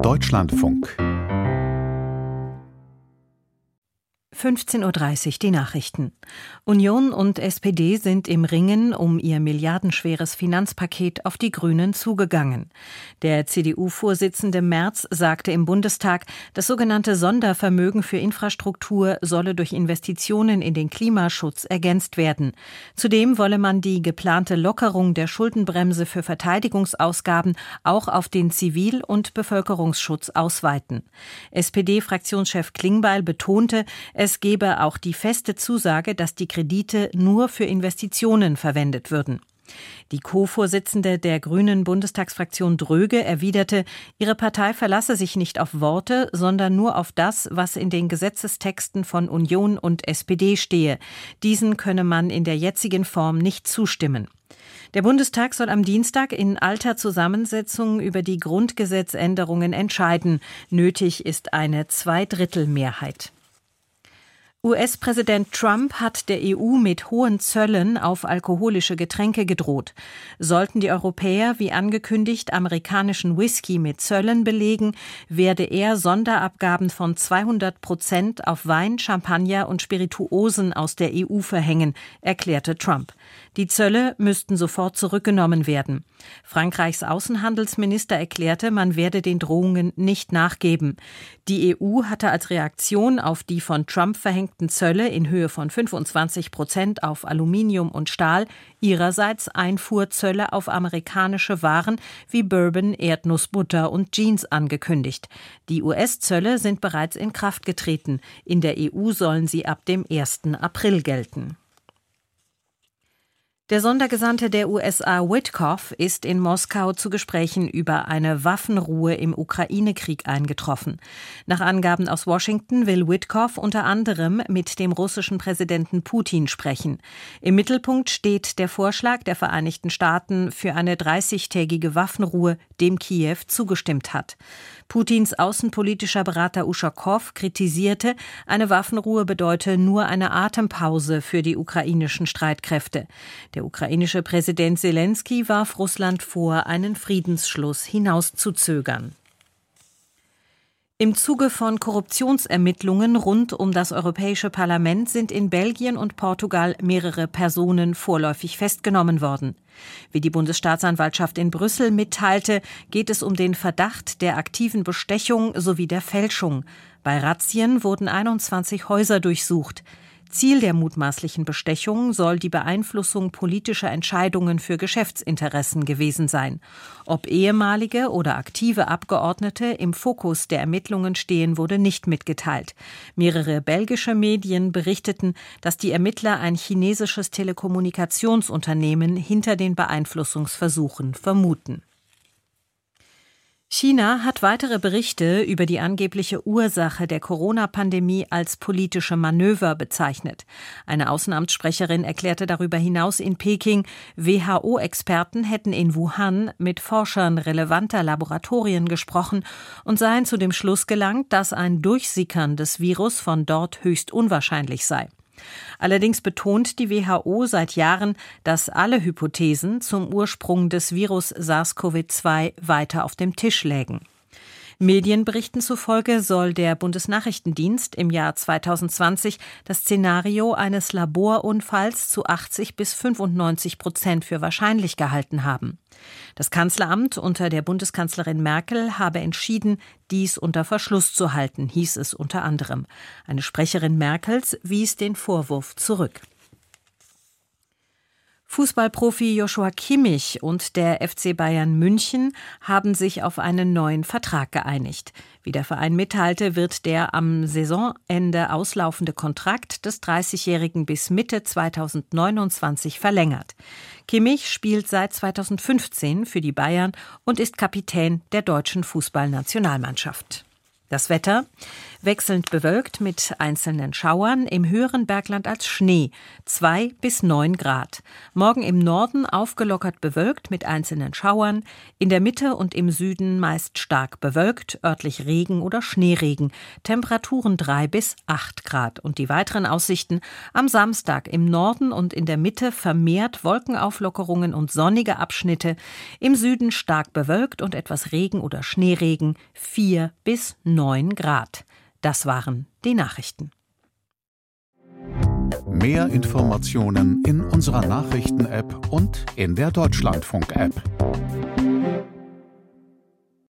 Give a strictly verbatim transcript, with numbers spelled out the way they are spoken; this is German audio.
Deutschlandfunk. fünfzehn Uhr dreißig die Nachrichten. Union und S P D sind im Ringen um ihr milliardenschweres Finanzpaket auf die Grünen zugegangen. Der C D U-Vorsitzende Merz sagte im Bundestag, das sogenannte Sondervermögen für Infrastruktur solle durch Investitionen in den Klimaschutz ergänzt werden. Zudem wolle man die geplante Lockerung der Schuldenbremse für Verteidigungsausgaben auch auf den Zivil- und Bevölkerungsschutz ausweiten. S P D-Fraktionschef Klingbeil betonte, es gebe auch die feste Zusage, dass die Kredite nur für Investitionen verwendet würden. Die Co-Vorsitzende der Grünen Bundestagsfraktion Dröge erwiderte, ihre Partei verlasse sich nicht auf Worte, sondern nur auf das, was in den Gesetzestexten von Union und S P D stehe. Diesen könne man in der jetzigen Form nicht zustimmen. Der Bundestag soll am Dienstag in alter Zusammensetzung über die Grundgesetzänderungen entscheiden. Nötig ist eine Zweidrittelmehrheit. U S-Präsident Trump hat der E U mit hohen Zöllen auf alkoholische Getränke gedroht. Sollten die Europäer, wie angekündigt, amerikanischen Whisky mit Zöllen belegen, werde er Sonderabgaben von zweihundert Prozent auf Wein, Champagner und Spirituosen aus der E U verhängen, erklärte Trump. Die Zölle müssten sofort zurückgenommen werden. Frankreichs Außenhandelsminister erklärte, man werde den Drohungen nicht nachgeben. Die E U hatte als Reaktion auf die von Trump verhängten Zölle in Höhe von fünfundzwanzig Prozent auf Aluminium und Stahl ihrerseits Einfuhrzölle auf amerikanische Waren wie Bourbon, Erdnussbutter und Jeans angekündigt. Die U S-Zölle sind bereits in Kraft getreten. In der E U sollen sie ab dem ersten April gelten. Der Sondergesandte der U S A Witkoff ist in Moskau zu Gesprächen über eine Waffenruhe im Ukraine-Krieg eingetroffen. Nach Angaben aus Washington will Witkoff unter anderem mit dem russischen Präsidenten Putin sprechen. Im Mittelpunkt steht der Vorschlag der Vereinigten Staaten für eine dreißigtägige Waffenruhe, dem Kiew zugestimmt hat. Putins außenpolitischer Berater Uschakow kritisierte, eine Waffenruhe bedeute nur eine Atempause für die ukrainischen Streitkräfte. Der ukrainische Präsident Selenskyj warf Russland vor, einen Friedensschluss hinauszuzögern. Im Zuge von Korruptionsermittlungen rund um das Europäische Parlament sind in Belgien und Portugal mehrere Personen vorläufig festgenommen worden. Wie die Bundesstaatsanwaltschaft in Brüssel mitteilte, geht es um den Verdacht der aktiven Bestechung sowie der Fälschung. Bei Razzien wurden einundzwanzig Häuser durchsucht. Ziel der mutmaßlichen Bestechung soll die Beeinflussung politischer Entscheidungen für Geschäftsinteressen gewesen sein. Ob ehemalige oder aktive Abgeordnete im Fokus der Ermittlungen stehen, wurde nicht mitgeteilt. Mehrere belgische Medien berichteten, dass die Ermittler ein chinesisches Telekommunikationsunternehmen hinter den Beeinflussungsversuchen vermuten. China hat weitere Berichte über die angebliche Ursache der Corona-Pandemie als politische Manöver bezeichnet. Eine Außenamtssprecherin erklärte darüber hinaus in Peking, W H O-Experten hätten in Wuhan mit Forschern relevanter Laboratorien gesprochen und seien zu dem Schluss gelangt, dass ein Durchsickern des Virus von dort höchst unwahrscheinlich sei. Allerdings betont die W H O seit Jahren, dass alle Hypothesen zum Ursprung des Virus SARS-C o V zwei weiter auf dem Tisch lägen. Medienberichten zufolge soll der Bundesnachrichtendienst im Jahr zweitausendzwanzig das Szenario eines Laborunfalls zu achtzig bis fünfundneunzig Prozent für wahrscheinlich gehalten haben. Das Kanzleramt unter der Bundeskanzlerin Merkel habe entschieden, dies unter Verschluss zu halten, hieß es unter anderem. Eine Sprecherin Merkels wies den Vorwurf zurück. Fußballprofi Joshua Kimmich und der F C Bayern München haben sich auf einen neuen Vertrag geeinigt. Wie der Verein mitteilte, wird der am Saisonende auslaufende Kontrakt des dreißigjährigen bis Mitte zweitausendneunundzwanzig verlängert. Kimmich spielt seit zweitausendfünfzehn für die Bayern und ist Kapitän der deutschen Fußballnationalmannschaft. Das Wetter: wechselnd bewölkt mit einzelnen Schauern, im höheren Bergland als Schnee, zwei bis neun Grad. Morgen im Norden aufgelockert bewölkt mit einzelnen Schauern, in der Mitte und im Süden meist stark bewölkt, örtlich Regen oder Schneeregen, Temperaturen drei bis acht Grad. Und die weiteren Aussichten: am Samstag im Norden und in der Mitte vermehrt Wolkenauflockerungen und sonnige Abschnitte, im Süden stark bewölkt und etwas Regen oder Schneeregen, vier bis neun Grad. Das waren die Nachrichten. Mehr Informationen in unserer Nachrichten-App und in der Deutschlandfunk-App.